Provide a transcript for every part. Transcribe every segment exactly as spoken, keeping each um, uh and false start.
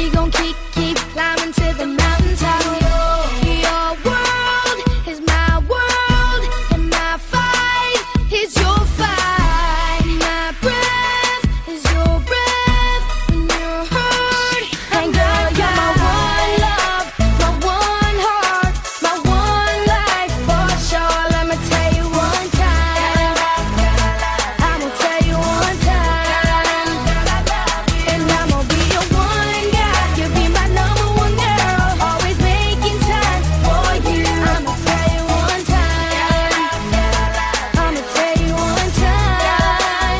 We gon' keep, keep climbing to the mountaintop. Your world is my world, and my fight is your fight. My breath is your breath when you're hurt. And girl, you're my one love, my one heart, my one life for sure. Let me tell you one time, I'ma tell you one time, and I'ma be your one guy. You'll be my number one girl, always making time for you. I'ma tell you one time, I'ma tell you one time.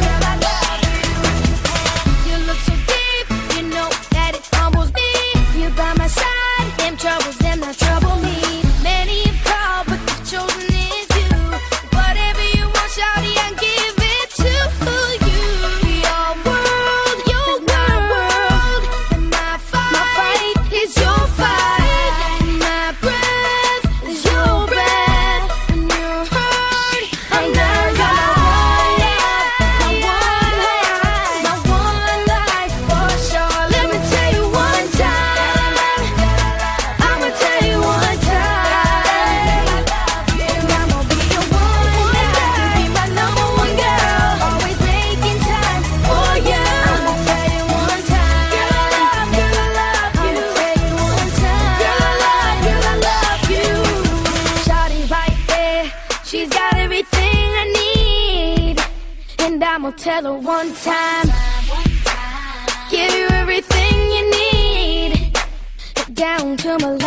You look so deep, you know that it humbles me. You're by my side, them troubles, them not trouble me. Many have called, but the chosen is you. Whatever you want, shawty, I give it to you. Your world, your world, and my fight, my fight is your fight. My breath is your breath when you're hurt. And girl, you're my one love, my one heart, my one life for sure. Let me tell you one time, I'ma tell you one time, and I'ma be your one guy. You be my number one girl, always making time for you. I'ma tell you one time, girl, I love, girl, I love you. I'ma tell you one time, girl, I love, girl, I love you. Shawty right there, she's got everything I need, and I'ma tell her one time, give you everything you need, down to my